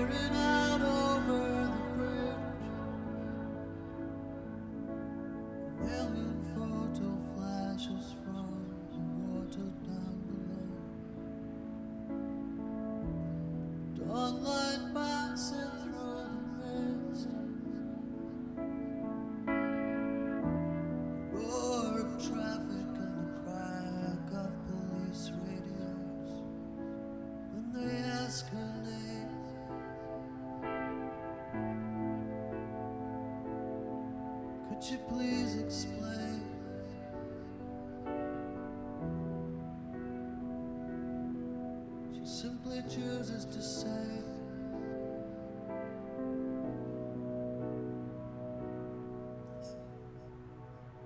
staring out over the bridge. A million photo flashes from the water down below. Dawnlight bouncing through the mist. The roar of traffic and the crack of police radios. When they ask her name, could you please explain? She simply chooses to say